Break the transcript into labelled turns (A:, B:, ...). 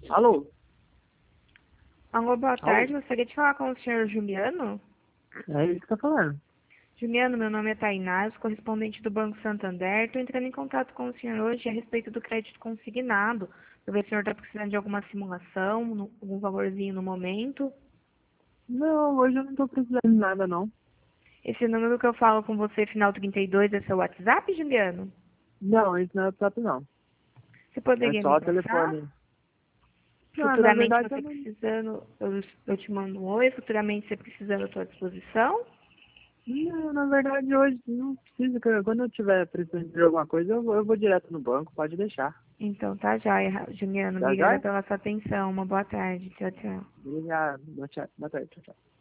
A: Alô?
B: Alô, boa
A: Alô?
B: tarde. Gostaria de falar com o senhor Juliano.
A: É ele que tá falando.
B: Juliano, meu nome é Tainá, sou correspondente do Banco Santander. Estou entrando em contato com o senhor hoje a respeito do crédito consignado. Para ver se o senhor está precisando de alguma simulação, algum valorzinho no momento.
A: Não, hoje eu não tô precisando de nada, não.
B: Esse número que eu falo com você, final 32, é seu WhatsApp, Juliano?
A: Não, isso não é WhatsApp, não.
B: Você
A: É
B: poderia
A: só
B: me
A: o
B: passar?
A: telefone. Não, na
B: Futuramente
A: verdade eu
B: você
A: não...
B: precisando, eu te mando um oi. Futuramente você precisando, eu estou à disposição.
A: Não, na verdade hoje não precisa. Quando eu tiver precisando de alguma coisa, eu vou direto no banco, pode deixar.
B: Então tá joia, Juliano.
A: Tá
B: Obrigada
A: joia?
B: pela sua atenção. Uma boa tarde. Tchau, tchau.
A: Obrigado. Boa tarde. Tchau, tchau.